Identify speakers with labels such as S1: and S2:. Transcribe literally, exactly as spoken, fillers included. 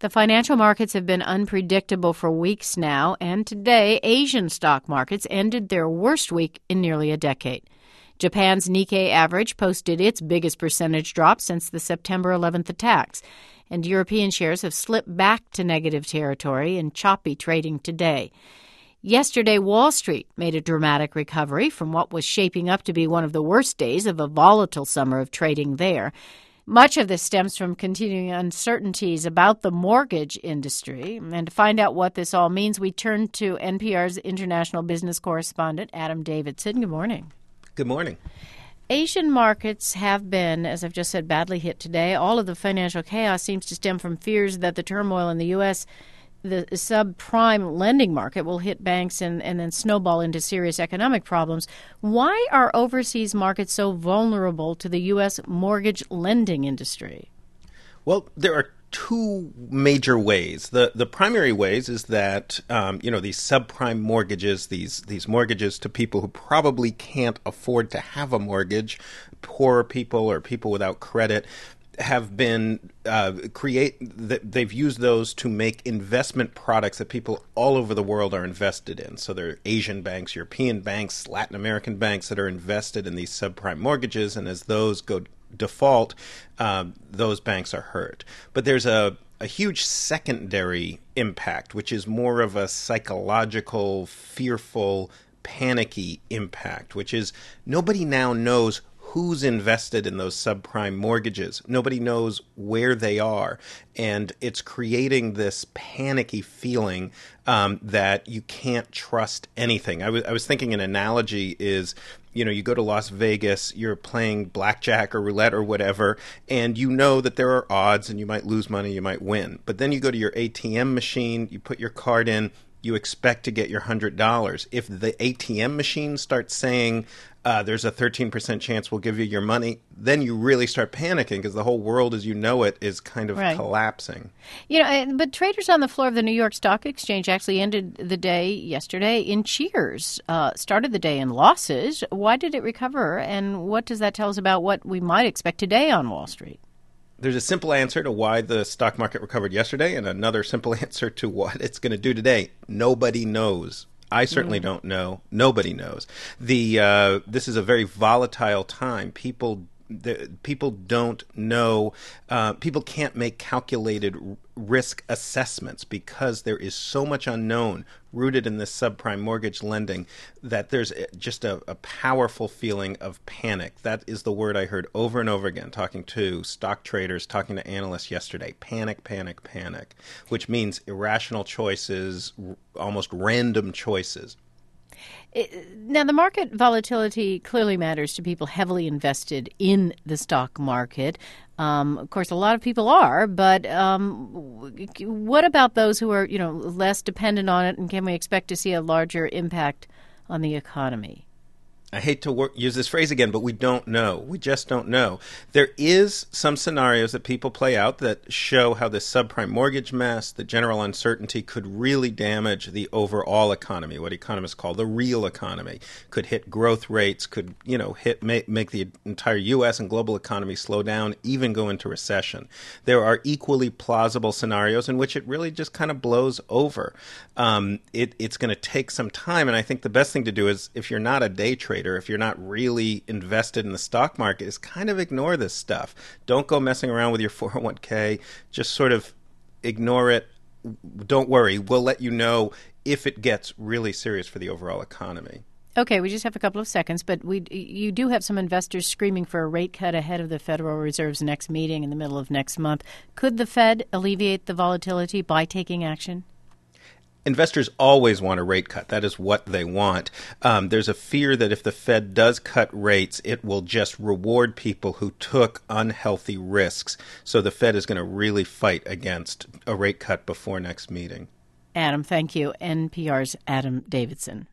S1: The financial markets have been unpredictable for weeks now, and today Asian stock markets ended their worst week in nearly a decade. Japan's Nikkei average posted its biggest percentage drop since the September eleventh attacks, and European shares have slipped back to negative territory in choppy trading today. Yesterday, Wall Street made a dramatic recovery from what was shaping up to be one of the worst days of a volatile summer of trading there. Much of this stems from continuing uncertainties about the mortgage industry. And to find out what this all means, we turn to N P R's international business correspondent, Adam Davidson. Good morning.
S2: Good morning.
S1: Asian markets have been, as I've just said, badly hit today. All of the financial chaos seems to stem from fears that the turmoil in the U S, the subprime lending market, will hit banks and, and then snowball into serious economic problems. Why are overseas markets so vulnerable to the U S mortgage lending industry?
S2: Well, there are two major ways. The the primary ways is that, um, you know, these subprime mortgages, these these mortgages to people who probably can't afford to have a mortgage, poor people or people without credit, have been uh, create. They've used those to make investment products that people all over the world are invested in. So there are Asian banks, European banks, Latin American banks that are invested in these subprime mortgages, and as those go default, um, those banks are hurt. But there's a, a huge secondary impact, which is more of a psychological, fearful, panicky impact, which is nobody now knows who's invested in those subprime mortgages. Nobody knows where they are. And it's creating this panicky feeling um, that you can't trust anything. I was, I was thinking an analogy is, you know, you go to Las Vegas, you're playing blackjack or roulette or whatever, and you know that there are odds and you might lose money, you might win. But then you go to your A T M machine, you put your card in, you expect to get your one hundred dollars. If the A T M machine starts saying uh, there's a thirteen percent chance we'll give you your money, then you really start panicking because the whole world as you know it is kind of
S1: right.
S2: collapsing.
S1: You know, but traders on the floor of the New York Stock Exchange actually ended the day yesterday in cheers, uh, started the day in losses. Why did it recover, and what does that tell us about what we might expect today on Wall Street?
S2: There's a simple answer to why the stock market recovered yesterday and another simple answer to what it's going to do today. Nobody knows. I certainly mm. don't know. Nobody knows. The uh, this is a very volatile time. People the, people don't know. Uh, people can't make calculated r- risk assessments because there is so much unknown rooted in this subprime mortgage lending that there's just a, a powerful feeling of panic. That is the word I heard over and over again, talking to stock traders, talking to analysts yesterday. Panic, panic, panic, which means irrational choices, r- almost random choices.
S1: Now, the market volatility clearly matters to people heavily invested in the stock market. Um, of course, a lot of people are, but um, what about those who are, you know, less dependent on it, and can we expect to see a larger impact on the economy?
S2: I hate to work, use this phrase again, but we don't know. We just don't know. There is some scenarios that people play out that show how this subprime mortgage mess, the general uncertainty, could really damage the overall economy, what economists call the real economy. Could hit growth rates, could, you know, hit make, make the entire U S and global economy slow down, even go into recession. There are equally plausible scenarios in which it really just kind of blows over. Um, it, it's going to take some time, and I think the best thing to do is, if you're not a day trader, if you're not really invested in the stock market, is kind of ignore this stuff. Don't go messing around with your four oh one k. Just sort of ignore it. Don't worry. We'll let you know if it gets really serious for the overall economy.
S1: Okay, we just have a couple of seconds, but we you do have some investors screaming for a rate cut ahead of the Federal Reserve's next meeting in the middle of next month. Could the Fed alleviate the volatility by taking action?
S2: Investors always want a rate cut. That is what they want. Um, there's a fear that if the Fed does cut rates, it will just reward people who took unhealthy risks. So the Fed is going to really fight against a rate cut before next meeting.
S1: Adam, thank you. N P R's Adam Davidson.